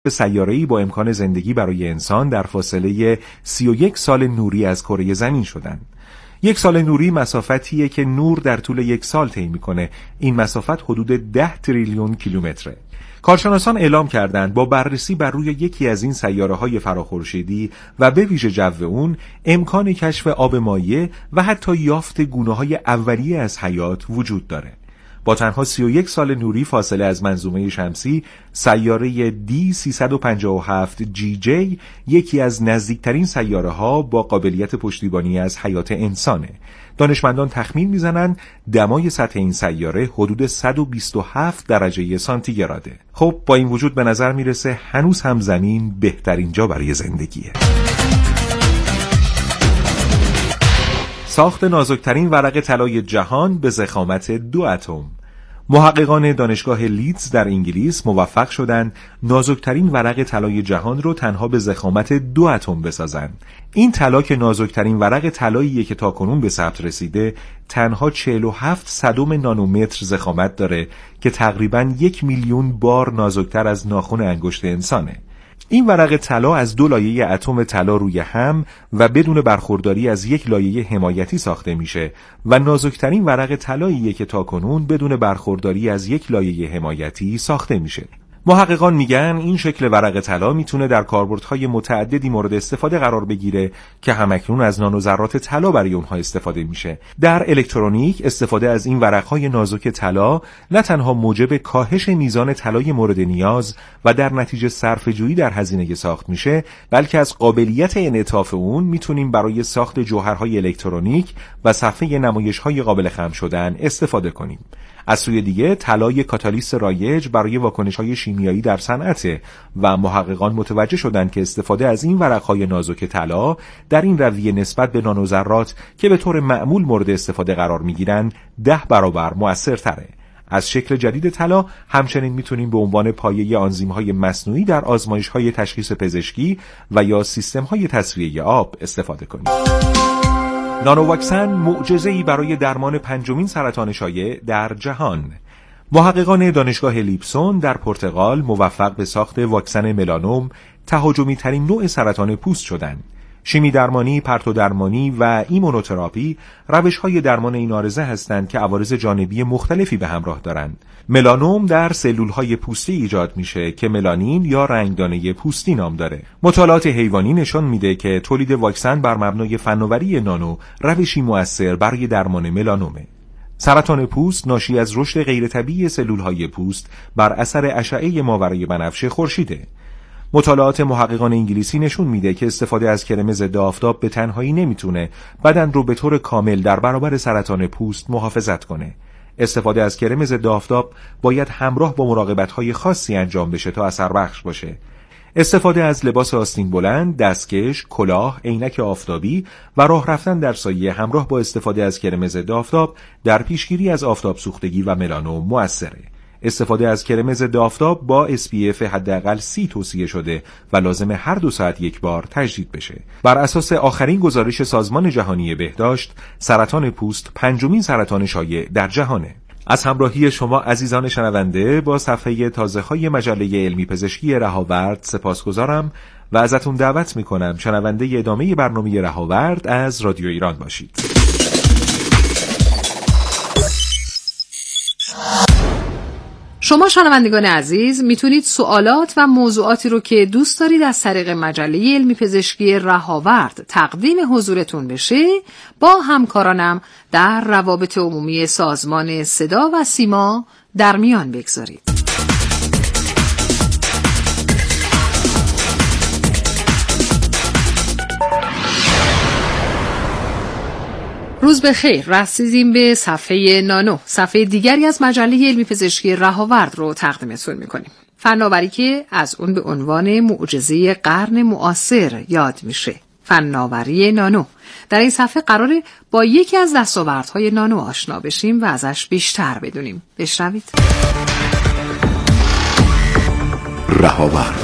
سیاره‌ای با امکان زندگی برای انسان در فاصله 31 سال نوری از کره زمین شدند. 1 سال نوری مسافتیه که نور در طول 1 سال طی میکنه. این مسافت حدود 10 تریلیون کیلومتره. کارشناسان اعلام کردند با بررسی بر روی یکی از این سیاره‌های فراخورشیدی و به ویژه جو اون امکان کشف آب مایع و حتی یافت گونه‌های اولیه از حیات وجود داره. با تنها 31 سال نوری فاصله از منظومه شمسی، سیاره D357 GJ یکی از نزدیکترین سیاره‌ها با قابلیت پشتیبانی از حیات انسانه. دانشمندان تخمین میزنن دمای سطح این سیاره حدود 127 درجه سانتیگراده. خب با این وجود به نظر میرسه هنوز هم زمین بهترین جا برای زندگیه. ساخت نازکترین ورق طلای جهان به ضخامت 2 اتم. محققان دانشگاه لیدز در انگلیس موفق شدند نازکترین ورق طلای جهان رو تنها به ضخامت 2 اتم بسازن. این طلا که نازکترین ورق طلاییه که تاکنون به ثبت رسیده، تنها 47 صدم نانومتر ضخامت داره که تقریباً 1 میلیون بار نازکتر از ناخن انگشت انسانه. این ورق طلا از 2 لایه اتم طلا روی هم و بدون برخورداری از یک لایه حمایتی ساخته میشه و نازکترین ورق طلاییه که تاکنون بدون برخورداری از یک لایه حمایتی ساخته میشه. محققان میگن این شکل ورق طلا میتونه در کاربردهای متعددی مورد استفاده قرار بگیره که همکنون از نانوذرات طلا برای اونها استفاده میشه. در الکترونیک استفاده از این ورقهای نازک طلا نه تنها موجب کاهش میزان طلای مورد نیاز و در نتیجه صرفه‌جویی در هزینه ساخت میشه، بلکه از قابلیت انعطاف اون میتونیم برای ساخت جوهرهای الکترونیک و صفحه نمایش‌های قابل خم شدن استفاده کنیم. از سوی دیگه طلای کاتالیست رایج برای واکنش‌های شیمیایی در صنعت و محققان متوجه شدند که استفاده از این ورق‌های نازک طلا در این رویه نسبت به نانوذرات که به طور معمول مورد استفاده قرار می‌گیرند 10 برابر مؤثرتره. از شکل جدید طلا همچنین میتونیم به عنوان پایه آنزیم‌های مصنوعی در آزمایش‌های تشخیص پزشکی و یا سیستم‌های تصفیه آب استفاده کنیم. نانوواکسن معجزه‌ای برای درمان 5مین سرطان شایع در جهان. محققان دانشگاه لیپسون در پرتغال موفق به ساخت واکسن ملانوم، تهاجمی ترین نوع سرطان پوست شدند. شیمی درمانی، پرتو درمانی و ایمونوتراپی روش‌های درمان این عارضه هستند که عوارض جانبی مختلفی به همراه دارند. ملانوم در سلول‌های پوستی ایجاد میشه که ملانین یا رنگدانه پوستی نام داره. مطالعات حیوانی نشان میده که تولید واکسن بر مبنای فناوری نانو روشی مؤثر برای درمان ملانومه. سرطان پوست ناشی از رشد غیرطبیعی سلول‌های پوست بر اثر اشعه ماورای بنفش خورشیده. مطالعات محققان انگلیسی نشون میده که استفاده از کرم ضد آفتاب به تنهایی نمیتونه بدن رو به طور کامل در برابر سرطان پوست محافظت کنه. استفاده از کرم ضد آفتاب باید همراه با مراقبت‌های خاصی انجام بشه تا اثر بخش باشه. استفاده از لباس آستین بلند، دستکش، کلاه، عینک آفتابی و راه رفتن در سایه همراه با استفاده از کرم ضد آفتاب در پیشگیری از آفتاب سوختگی و ملانوم مؤثره. استفاده از کرم ضد آفتاب با SPF حداقل 30 توصیه شده و لازم هر 2 ساعت یک بار تجدید بشه. بر اساس آخرین گزارش سازمان جهانی بهداشت، سرطان پوست 5مین سرطان شایع در جهانه. از همراهی شما عزیزان شنونده با صفحه تازه‌های مجله علمی پزشکی رهاورد سپاسگزارم و ازتون دعوت میکنم شنونده ادامه برنامه رهاورد از رادیو ایران باشید. شما شنوندگان عزیز میتونید سوالات و موضوعاتی رو که دوست دارید از طریق مجله علمی پزشکی رهاورد تقدیم حضورتون بشه با همکارانم در روابط عمومی سازمان صدا و سیما در میان بگذارید. روز بخیر، رسیدیم به صفحه نانو، صفحه دیگری از مجله علمی پزشکی رهاورد رو تقدیمتون میکنیم. فناوری که از اون به عنوان معجزه قرن معاصر یاد میشه، فناوری نانو. در این صفحه قراره با یکی از دستاوردهای نانو آشنا بشیم و ازش بیشتر بدونیم. بشنوید. رهاورد.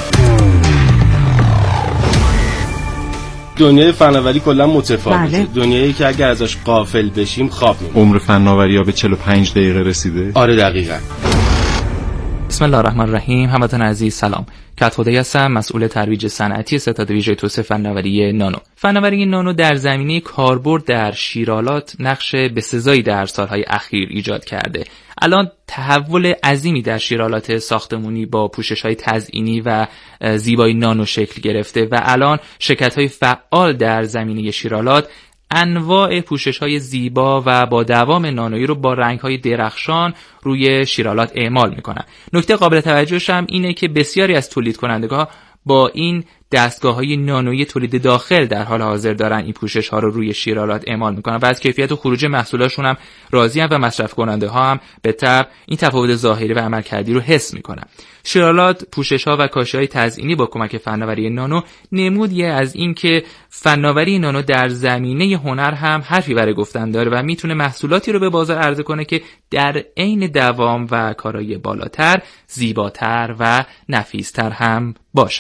دنیای فناوری کلا متفاوته. بله. دنیایی که اگر ازش غافل بشیم خواب می‌بینیم. عمر فناوری‌ها به 45 دقیقه رسیده. آره دقیقاً. بسم الله الرحمن الرحیم. هموطن عزیز سلام. کدخدایی هستم، مسئول ترویج صنعتی ستاد ویژه توسعه فناوری نانو. فناوری نانو در زمینه کاربرد در شیرالات نقش بسزایی در سالهای اخیر ایجاد کرده. الان تحول عظیمی در شیرالات ساختمانی با پوشش‌های تزئینی و زیبایی نانو شکل گرفته و الان شرکت‌های فعال در زمینه شیرالات انواع پوشش‌های زیبا و با دوام نانویی رو با رنگ‌های درخشان روی شیرالات اعمال می‌کنن. نکته قابل توجهش هم اینه که بسیاری از تولید کنندگان با این دستگاه‌های نانویی تولید داخل در حال حاضر دارن این پوشش‌ها رو روی شیرالات اعمال می‌کنن و از کیفیت و خروج محصولاشون هم راضی‌ان و مصرف کننده‌ها هم به طبع این تفاوت ظاهری و عملکردی رو حس می‌کنن. شیرالات، پوشش‌ها و کاشی‌های تزئینی با کمک فناوری نانو نمودیه از این که فناوری نانو در زمینه هنر هم حرفی برای گفتن داره و میتونه محصولاتی رو به بازار عرضه کنه که در عین دوام و کارایی بالاتر، زیباتر و نفیستر هم باشن.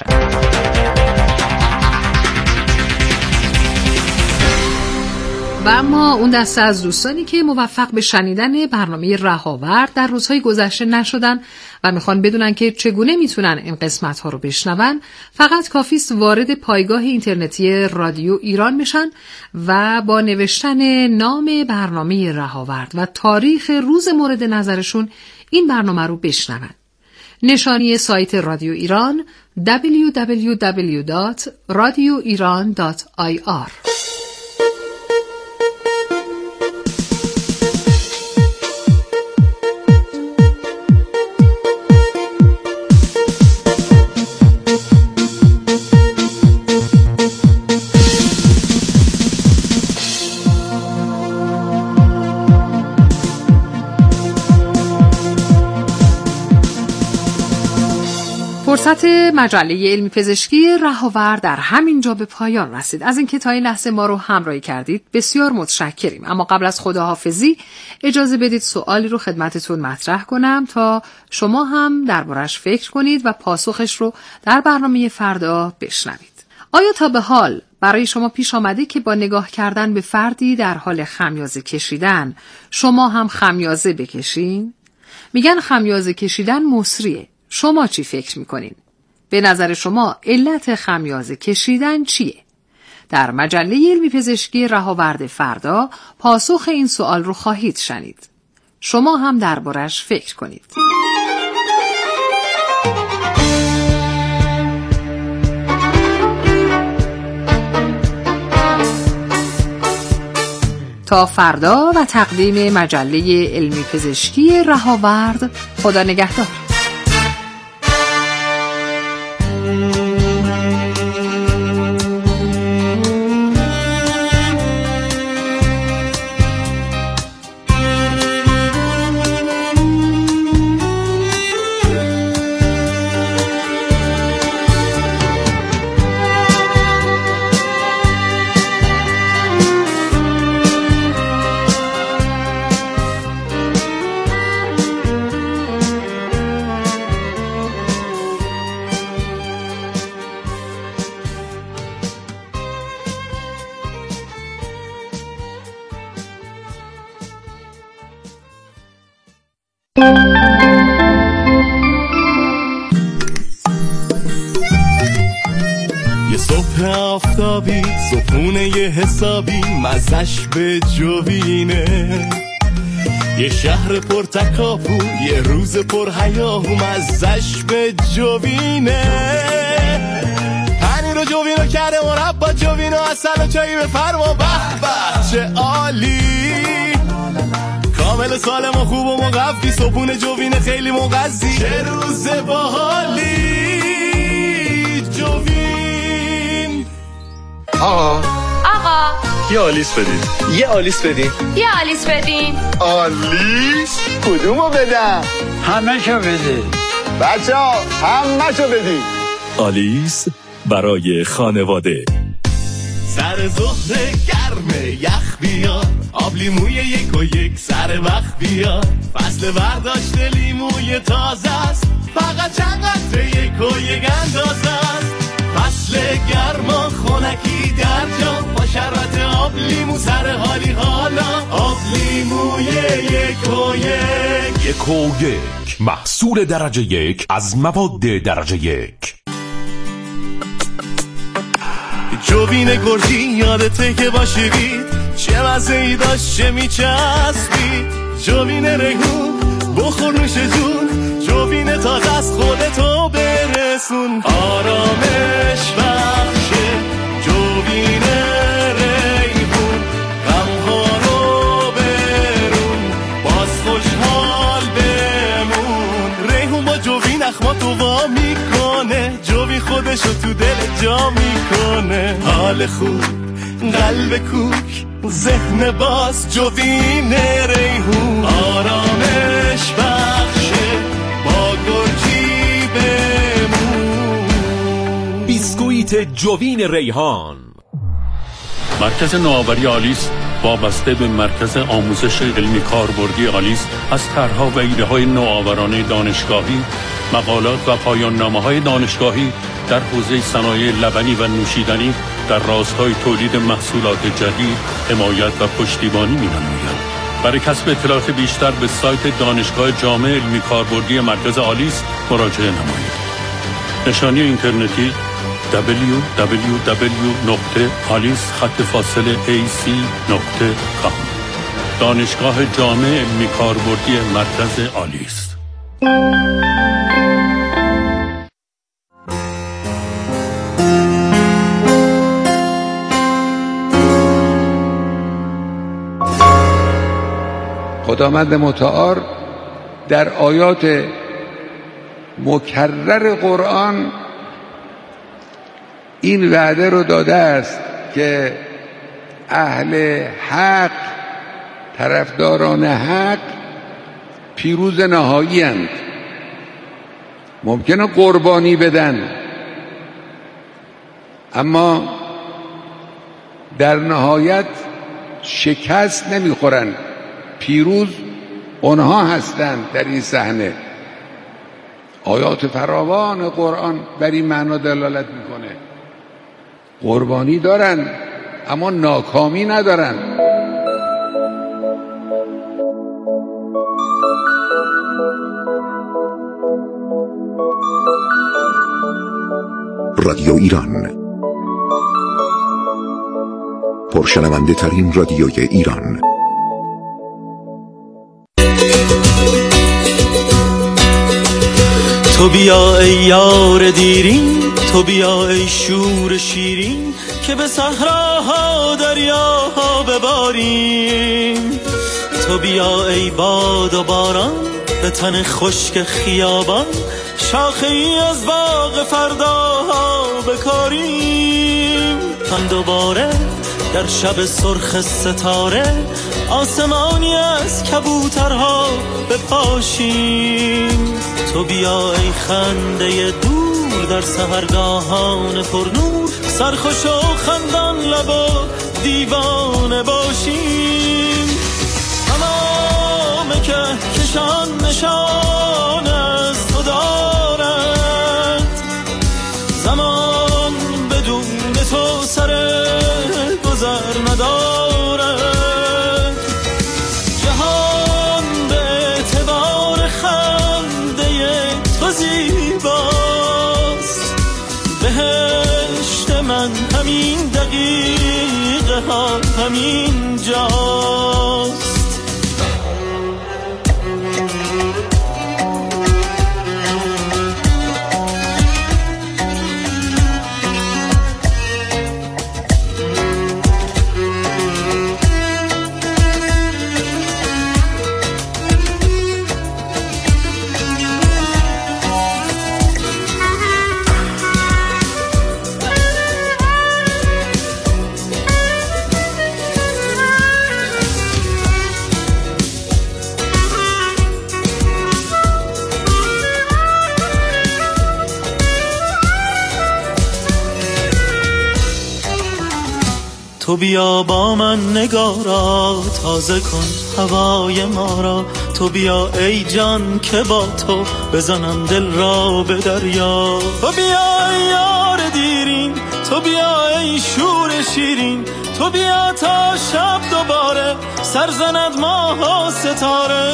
و اما اون دسته از دوستانی که موفق به شنیدن برنامه رهاورد در روزهای گذشته نشدن و میخوان بدونن که چگونه میتونن این قسمت ها رو بشنون، فقط کافیست وارد پایگاه اینترنتی رادیو ایران بشن و با نوشتن نام برنامه رهاورد و تاریخ روز مورد نظرشون این برنامه رو بشنون. نشانی سایت رادیو ایران www.radioiran.ir. فرصت مجله علمی پزشکی رهاورد در همین جا به پایان رسید. از اینکه تا این لحظه ما رو همراهی کردید بسیار متشکریم. اما قبل از خداحافظی اجازه بدید سوالی رو خدمتتون مطرح کنم تا شما هم دربارش فکر کنید و پاسخش رو در برنامه فردا بشنوید. آیا تا به حال برای شما پیش آمده که با نگاه کردن به فردی در حال خمیازه کشیدن شما هم خمیازه بکشین؟ میگن خمیازه کشیدن مصریه. شما چی فکر میکنین؟ به نظر شما علت خمیازه کشیدن چیه؟ در مجله علمی پزشکی رهاورد فردا پاسخ این سوال رو خواهید شنید. شما هم دربارش فکر کنید. تا فردا و تقدیم مجله علمی پزشکی رهاورد، خدا نگهدار. یه صبح آفتابی صبحونه یه حسابی مزش به جوینه، یه شهر پر تکاپو یه روز پر هیاهو مزش به جوینه، پنیر و جوینو کرده مربا جوینو اصل و چایی بفرما به به چه عالی، کامل سالم و خوب و مقفی صبحونه جوینه خیلی مغذی، چه روز باحالی جوین. آقا یه آلیس بدین. یه آلیس بدین. آلیس؟ کدومو بدم؟ همه شو بدین. بچه ها همه شو بدین. آلیس برای خانواده. سر ظهر گرمه یخ بیار، آب لیموی یک و یک سر وقت بیار، فصل برداشت لیموی تازه است، فقط چند قطره یک و یک اندازه است، فصل گرما خونکی در جا با شربت آب لیمو سر حالی حالا، آب لیموی یک و یک محصول درجه یک از مواد درجه یک. جوین گرجی یادته که باشید چه مزه‌ای داشت چه میچسبید. جوین ریحون بخور نوش جون، جوین تازه از خودتو برسون. آرامش بخشه جوین ریحون، غمها رو برون باز خوشحال بمون. ریحون با جوین اخماتو وا میکنه، جوین خودشو تو دل جا میکنه. حال خوب قلب کوک ذهن باز جوین ریحون. آرامش بخشه با گرجی بمون. بیسکویت جوین ریحان. مرکز نوآوری آلیس وابسته به مرکز آموزش علمی کاربردی آلیس از طرح‌ها و ایده‌های نوآورانه دانشگاهی، مقالات و پایان‌نامه‌های دانشگاهی در حوزه صنایع لبنی و نوشیدنی در راستای تولید محصولات جدید حمایت و پشتیبانی می‌نماید. برای کسب اطلاعات بیشتر به سایت دانشگاه جامع علمی کاربردی مرکز آلیس مراجعه نمایید. نشانی اینترنتی www.alice-ac.com. دانشگاه جامع علمی کاربردی مرکز آلیس. خداوند متعال در آیات مکرر قرآن این وعده رو داده است که اهل حق، طرفداران حق پیروز نهایی اند. ممکنه قربانی بدن اما در نهایت شکست نمیخورن، پیروز اونها هستند. در این صحنه آیات فراوان قرآن بر این معنا دلالت میکنه. قربانی دارن اما ناکامی ندارن. رادیو ایران، پرشنونده ترین رادیوی ایران. تو بیا ای یار دیرین، تو بیا ای شور شیرین، که به صحراها دریاها بباریم. تو بیا ای باد و باران، به تن خشک خیابان، شاخه ای از باغ فرداها بکاریم. هم دوباره در شب سرخ ستاره، آسمانی از کبوترها بپاشیم. تو بیا ای خنده دور در سحرگاهان پرنور، سرخوش و خندان لب و دیوانه باشیم. تمام که کشان نشان از تو دارد، زمان بدون تو سر گذر ندارد. جهان به اعتبار خنده تو زیباست، بهشت من همین دقیقه ها همین جاست. تو بیا با من نگارا، تازه کن هوای ما را. تو بیا ای جان که با تو بزنم دل را به دریا. تو بیا ای یار دیرین، تو بیا ای شور شیرین، تو بیا تا شب دوباره سرزند ماه و ستاره.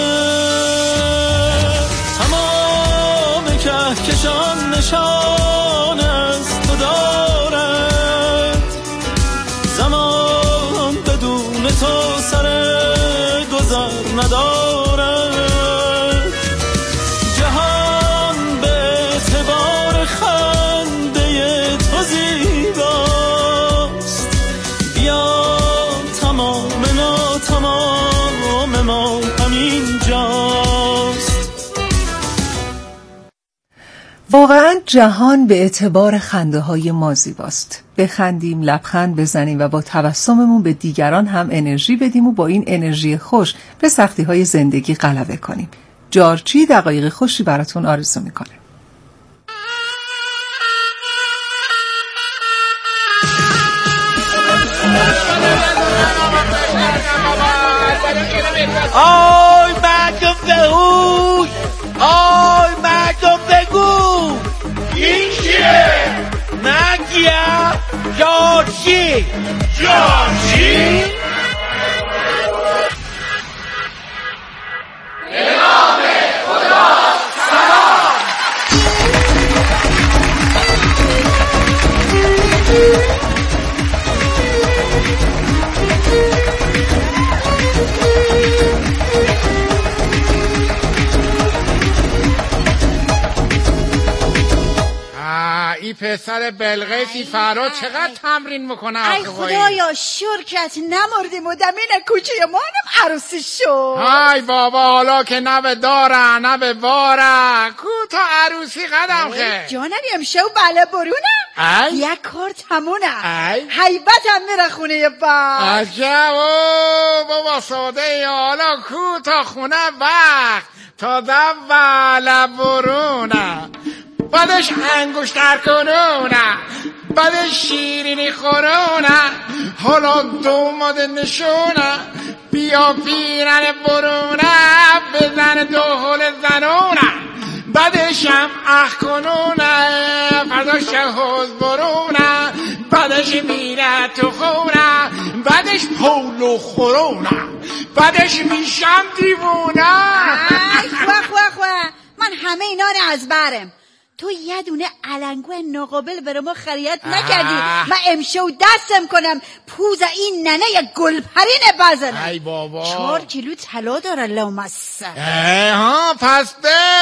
تمام کهکشان نشان از تو دارد، زمان بدون تو سر گذر ندارد. جهان به اعتبار خنده تو زیباست، بیا تمام ما همین جاست. واقعا جهان به اعتبار خنده های ما زیباست. بخندیم، لبخند بزنیم و با تبسممون به دیگران هم انرژی بدیم و با این انرژی خوش به سختی های زندگی غلبه کنیم. جارچی دقایق خوشی براتون آرزو میکنه. آی مردم بهوش، آی مردم بگو این چیه؟ من کیم؟ جارچی. جارچی؟ به نام خدا سلام. این پسر بلقیسی فراد چقدر تمرین میکنه. ای خدایا شرکت نمردیم و دمین کوچه ما هم عروسی شد. های بابا حالا که نه به داره نه به باره کو تا عروسی قدم خیلی جانم امشب بله برونه یک کار تمونه حیبت هم میره خونه با عجب بابا ساده یا حالا کو تا خونه وقت تا ده بله برونه بعدش انگشتر کنونه بعدش شیرینی خورونه حالا دوماد نشونه بیا پیرن برونه بزن دو هل زنونه بعدش هم اخ کنونه فرداش حوز برونه بعدش میره تو خونه بعدش پولو خورونه بعدش میشم دیوونه. خواه من همه اینا رو از برم. تو یه دونه علنگو ناقابل برای ما خرید نکردی. من امشو دستم کنم پوز این ننه یک گلپرینه بزنم. ای بابا 4 کیلو طلا داره لامصه. ها پس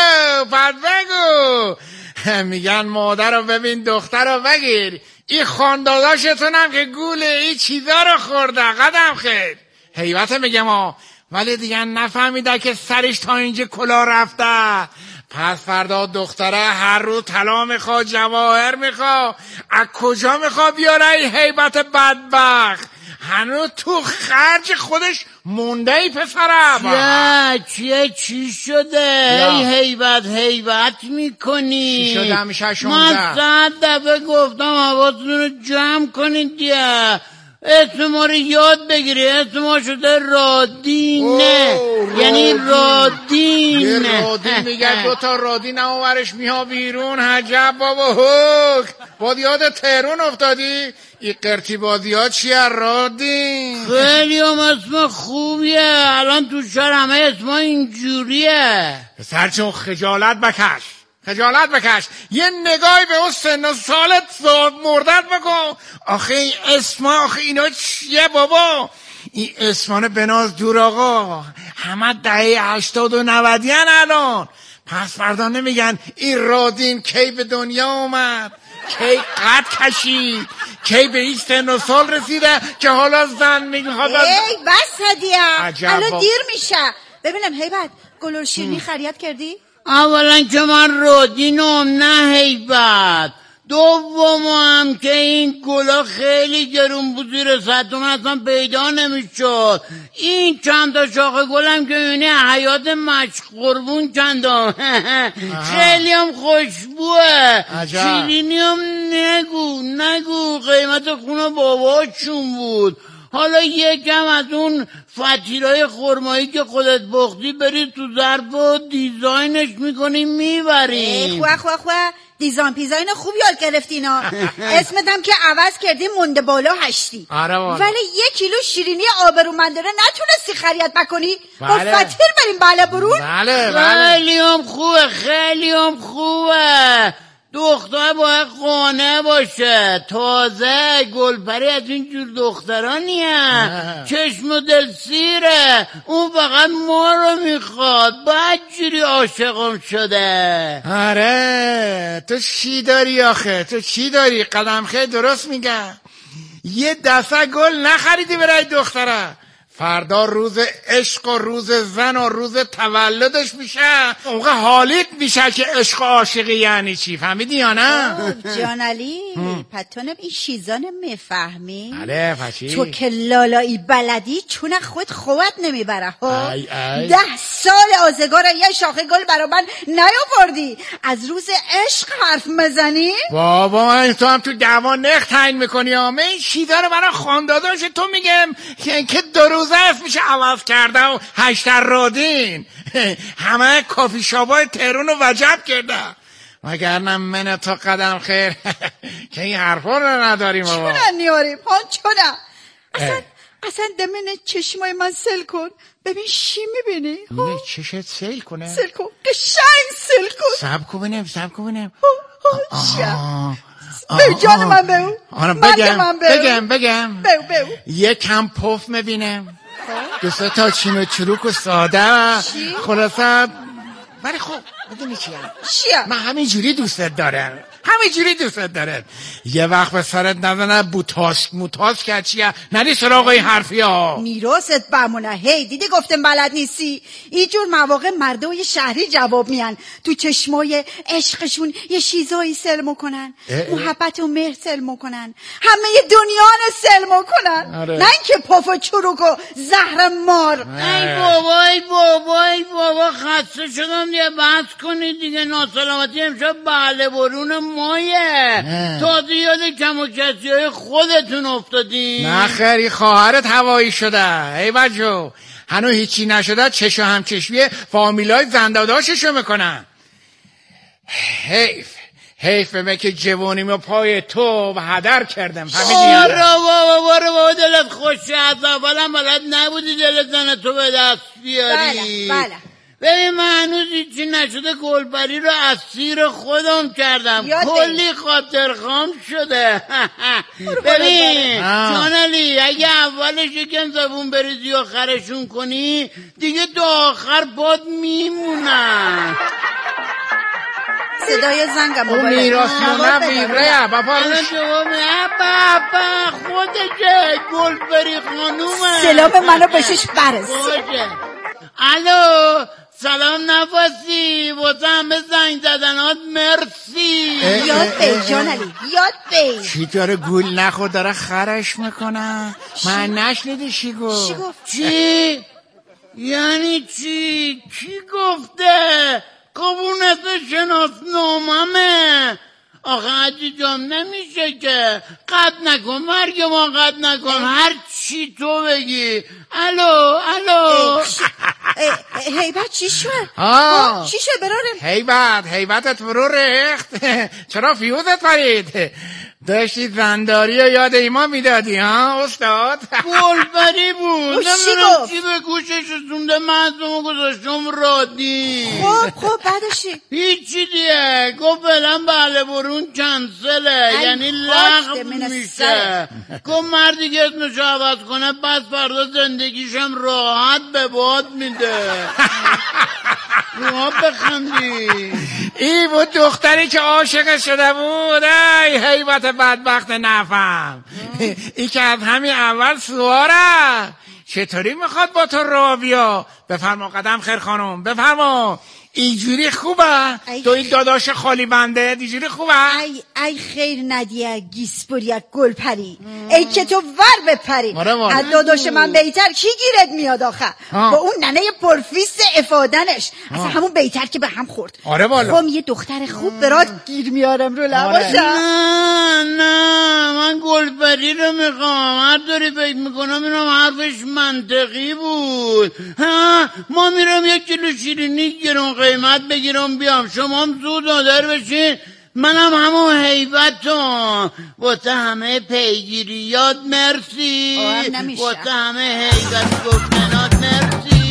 بگو میگن مادر رو ببین دختر رو بگیر. این خانداداشتونم که گول این چیزا رو خورده قدم خیر. حیبت میگم ولی دیگه نفهمیده که سرش تا اینجا کلا رفته. پس فردا دختره هر رو طلا میخوا جواهر میخوا از کجا میخوا بیاره این حیبت بدبخت؟ هنوز تو خرج خودش مونده ای پسره. چی شده؟ ای حیبت میکنی؟ چی شده همیشه 16؟ من 100 دفعه گفتم حواستون رو جمع کنید دیگه. اسم ما رو یاد بگیری. اسم ما شده رادینه. یعنی رادین. رادین میگه 2 تا رادین اونورش میها بیرون. عجب بابا حک با یاد تهرون افتادی. این قرتی بادی ها چیه رادین؟ خیلی هم اسم خوبیه. الان تو شهر همه اسم اینجوریه. پسر چون خجالت بکش یه نگاهی به اون سن و سالت زاد مردت بکن. آخه این اسما اینا چیه بابا؟ این اسمان بناز دور آقا همه دهه 80 و 90 الان. پس فردا نمیگن این رادین کی به دنیا اومد، کی قد کشید، کی به این سن و سال رسیده که حالا زن میخواد. ای بس هدیه الان دیر میشه. ببینم حیبت گلور شیرینی خرید کردی؟ اولا که من رادینم نه حیبت. دوم هم که این گلا خیلی گرون بود زیر سطح اصلا پیدا نمیشد. این چند تا شاخه گلم که میبینی حیات مشقربون چندم خیلی هم خوشبوه. شیرینی هم نگو قیمت خونه باباشون بود. حالا یکم از اون فطیرای خرمایی که خودت پختی برید تو ظرف و دیزاینش میکنیم میبریم. خواه دیزاین خوب یاد گرفتینا. اسمت هم که عوض کردی مونده بالا هشتی. آره والا. ولی 1 کیلو شیرینی آبرومندانه نتونستی خرید بکنی؟ با بله. فتیر بریم بله برون. خیلی هم خوبه. دختر باید قانع باشه. تازه گلپری از این جور دخترانیه، چشم و دل سیره، اون فقط ما رو میخواد. بعد جوری عاشقم شده. آره تو چی داری آخه؟ تو چی داری؟ قدم خیلی درست میگم. یه دسته گل نخریدی برای دختره. فردا روز عشق و روز زن و روز تولدش میشه. اون حالیت میشه که عشق و عاشقی یعنی چی. فهمیدی یا نه؟ جان علی پتونم این چیزا نمیفهمی؟ بله فچی. تو که لالایی بلدی چون خودت نمیبره ها. 10 سال آزگار یه شاخه گل برا من نیاوردی، از روز عشق حرف مزنی؟ بابا تو هم تو دعوا نخ تعیین میکنی. من این چیزا رو برای خانداداش تو میگم که 2 روزه میشه عوض کرده و 8 رادین همه کافی شابای تهران رو وجب کرده. وگرنه من تو قدم خیر که این حرفا رو نداریم. چونه نیاریم ها چونه؟ اصلا دمن چشمای من سل کن ببین چی میبینی؟ چشت سل کنه؟ سل کن قشنگ سل کن. سب کن ببینم به جان من بگم یه کم پف میبینم، 2 تا چین و چروک و ساده خلاصه. ولی خب میدونی چیه؟ من همینجوری دوستت دارم. یه وقت به سرت نزنه موتاس که چیه نری سراغ این حرفی ها. میراست بمونه. هی دیدی گفتم بلد نیستی. اینجور مواقع مردای شهری جواب میان، تو چشمای عشقشون یه چیزایی سل میکنن، محبت و مهر سل میکنن، همه دنیا رو سل میکنن. نه اینکه پاف و چروک و زهر مار. ای بابا خسته شدم دیگه. بحث کنید دیگه. ناسلامتی امشب بله برون مایه. تازه یاد کم و کسی های خودتون افتادین. نه خیلی خواهرت هوایی شده. ای بچو هنو هیچی نشده. چشو همچشمی فامیلای زنداداششو میکنن. حیف به من که جوانیمو پای تو و هدر کردم. فهمیدی؟ بابا دلت خوشه. از اولم بلد نبودی دلت زن تو به دست بیاری. بله ببین من هنوز هیچی نشده گلپری رو اسیر خودم کردم. کلی خاطر خام شده. ببین جان علی اگه اولش یکم زبون بریزی و خرشون کنی دیگه تا آخر باد میمونن. صدای زنگم اون میراث مونه ویره بابا خودشه گلپری خانومه. سلام منو بشش برس. الو سلام نفسی واسه همه زنگ زدنات مرسی. یاد بی جان علی یاد بی. چی داره گول نخور داره خرش میکنه؟ من نشنیدی چی گفت؟ چی؟ یعنی چی؟ کی گفته؟ قبونت شناس ناممه. آخه عجی جام نمیشه که قد نکن مرگ ما قد نکن هر چی تو بگی. الو هیبت چی شد؟ چی شد برارم؟ هیبتت فرو ریخت. چرا فیوزت پرید؟ داشتی زنداری و یاد ایما میدادی ها استاد؟ گلپری بود. نمیدونم چی به گوشش رسونده مزدومو گذاشتم رادی. خب بعدشی؟ هیچی دیگه گفت فعلا بله برون کنسله، یعنی لغو میشه. گفت مردی که اسمشو عوض کنه بس فردا زندگیشم راحت به باد میده. راحت بخندی. ای بود دختری که عاشق شده بود. ای حیبت بدبخت نفهم. ای که از همین اول سواره. چطوری میخواد با تو راه بیا؟ بفرما قدم خیر خانم بفرما. اینجوری خوبه؟ تو این داداش خالی بنده اینجوری خوبه؟ ای خیر ندیه گیسپوریک گلپری. ای که تو ور بپری. از داداش من بیتر کی گیرت میاد آخه؟ با اون ننه پرفیست افادنش اصلا همون بیتر که به هم خورد. آره والا. خب یه دختر خوب برات گیر میارم رو لباشم. نه من گلپری رو میخوام. هر داری فکر میکنم اینم حرفش منطقی بود. ما میرم 1 کیلو شیرینی گرون قیمت بگیرم بیام، شما هم زود نادر بشین منم همون هیبتم. واسه همه پیگیریات مرسی، واسه همه هیبت گفتنات مرسی.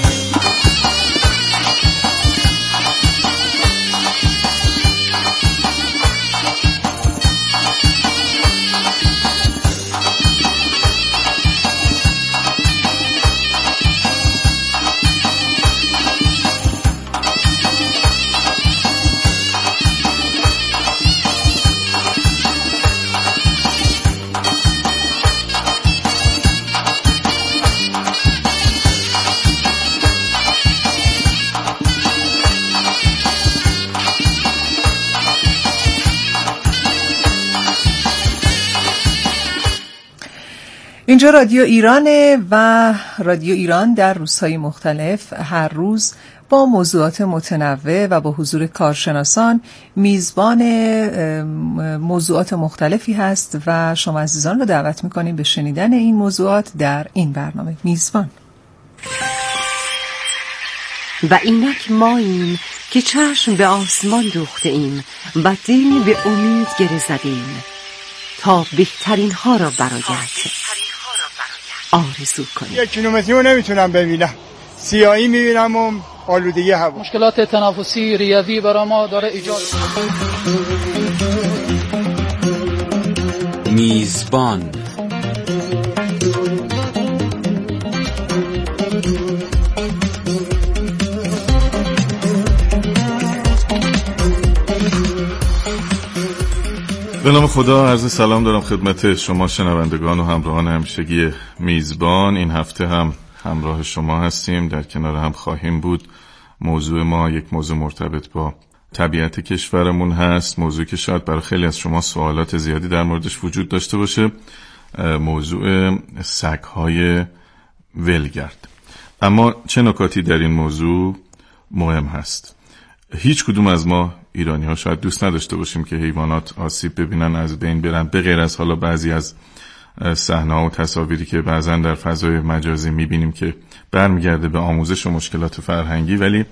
اینجا رادیو ایرانه و رادیو ایران در روزهای مختلف هر روز با موضوعات متنوع و با حضور کارشناسان میزبان موضوعات مختلفی هست و شما عزیزان رو دعوت میکنیم به شنیدن این موضوعات در این برنامه. میزبان و اینک ماییم که چشم به آسمان دوخته ایم و دل به امید گره زدیم تا بهترین ها را برایت آرزو کنیم. 1 کیلومتری رو نمیتونم ببینم، سیاهی میبینم و آلودگی هوا. مشکلات تنفسی ریوی برای ما داره ایجاد. میزبان به نام خدا، عرض سلام دارم خدمت شما شنوندگان و همراهان همیشگی میزبان. این هفته هم همراه شما هستیم، در کنار هم خواهیم بود. موضوع ما یک موضوع مرتبط با طبیعت کشورمون هست، موضوعی که شاید برای خیلی از شما سوالات زیادی در موردش وجود داشته باشه، موضوع سگ‌های ولگرد. اما چه نکاتی در این موضوع مهم هست؟ هیچ کدوم از ما ایرانی ها شاید دوست نداشته باشیم که حیوانات آسیب ببینن، از بین برن، به غیر از حالا بعضی از صحنه‌ها و تصاویری که بعضن در فضای مجازی میبینیم که برمیگرده به آموزش و مشکلات فرهنگی. ولی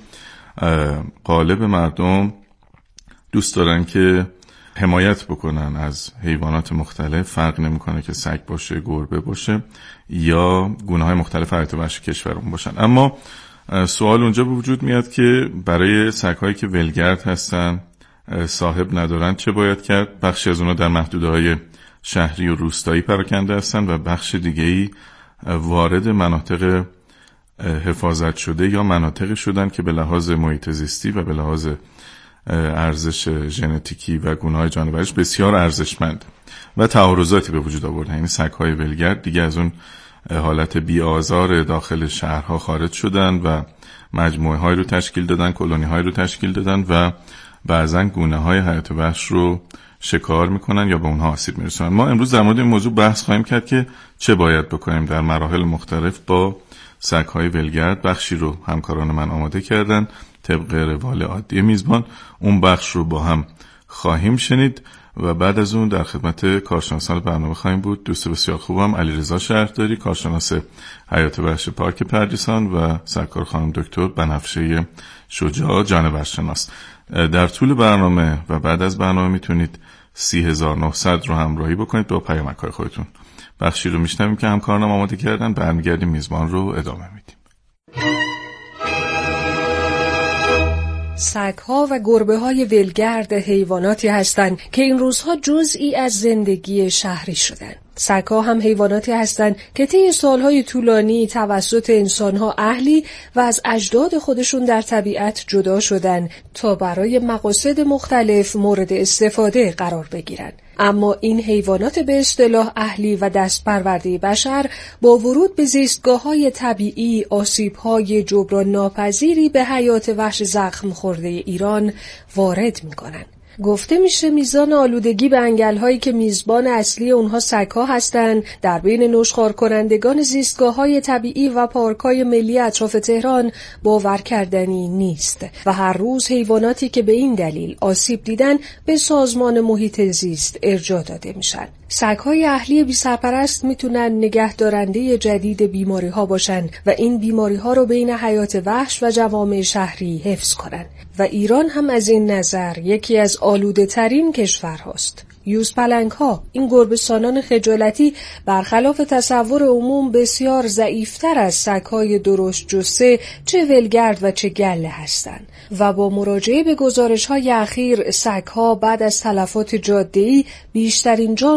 غالب مردم دوست دارن که حمایت بکنن از حیوانات مختلف، فرق نمیکنه که سگ باشه، گربه باشه یا گونه‌های مختلف حیات وحشی کشورمون باشن. اما سوال اونجا به وجود میاد که برای سگ‌هایی که ولگرد هستن، صاحب ندارن، چه باید کرد؟ بخشی از اونها در محدوده‌های شهری و روستایی پراکنده هستن و بخش دیگه‌ای وارد مناطق حفاظت شده یا مناطق شدن که به لحاظ محیط زیستی و به لحاظ ارزش ژنتیکی و گونه‌های جانورش بسیار ارزشمند و تعارضاتی به وجود آوردن. یعنی سگ‌های ولگرد دیگه از اون حالت بی‌آزار داخل شهرها خارج شدن و مجموعه های رو تشکیل دادن، کلونی های رو تشکیل دادن و بعضن گونه های حیات وحش رو شکار میکنن یا به اونها آسیب میرسونن. ما امروز در مورد این موضوع بحث خواهیم کرد که چه باید بکنیم در مراحل مختلف با سگ های ولگرد. بخشی رو همکاران من آماده کردن طبق روال عادی میزبان، اون بخش رو با هم خواهیم شنید و بعد از اون در خدمت کارشناسان برنامه خواهیم بود. دوست بسیار خوبم علیرضا شهرداری، کارشناس حیات وحش پارک پردیسان و سرکار خانم دکتر بنفشه شجاع، جانورشناس. در طول برنامه و بعد از برنامه میتونید 30900 رو همراهی بکنید با پیامک‌های خودتون. بخشی رو میشنویم که همکارانم آماده کردن، برمیگردیم میزبان رو ادامه میدیم. سگ‌ها و گربه‌های ولگرد حیواناتی هستند که این روزها جزئی از زندگی شهری شدند. سگ‌ها هم حیواناتی هستند که طی سالهای طولانی توسط انسان‌ها اهلی و از اجداد خودشون در طبیعت جدا شدن تا برای مقاصد مختلف مورد استفاده قرار بگیرند. اما این حیوانات به اصطلاح اهلی و دستپرورده بشر با ورود به زیستگاه‌های طبیعی آسیب‌های جبران ناپذیری به حیات وحش زخم خورده ایران وارد می‌کنند. گفته میشه میزان آلودگی به انگل‌هایی که میزبان اصلی اونها سگ‌ها هستند در بین نشخوار کنندگان زیستگاه‌های طبیعی و پارک‌های ملی اطراف تهران باور کردنی نیست و هر روز حیواناتی که به این دلیل آسیب دیدن به سازمان محیط زیست ارجاع داده میشن. سگ‌های اهلی بی‌سرپرست میتونن نگهدارنده جدید بیماری‌ها باشن و این بیماری‌ها رو بین حیات وحش و جوامع شهری حفظ کنن. و ایران هم از این نظر یکی از آلوده ترین کشورهاست. یوزپلنگ‌ها، این گربه‌سانان خجالتی، برخلاف تصور عموم بسیار ضعیف‌تر از سگ‌های درشت جثه، چه ولگرد و چه گله هستند و با مراجعه به گزارش‌های اخیر سگ‌ها بعد از تلفات جاده‌ای بیشترین جان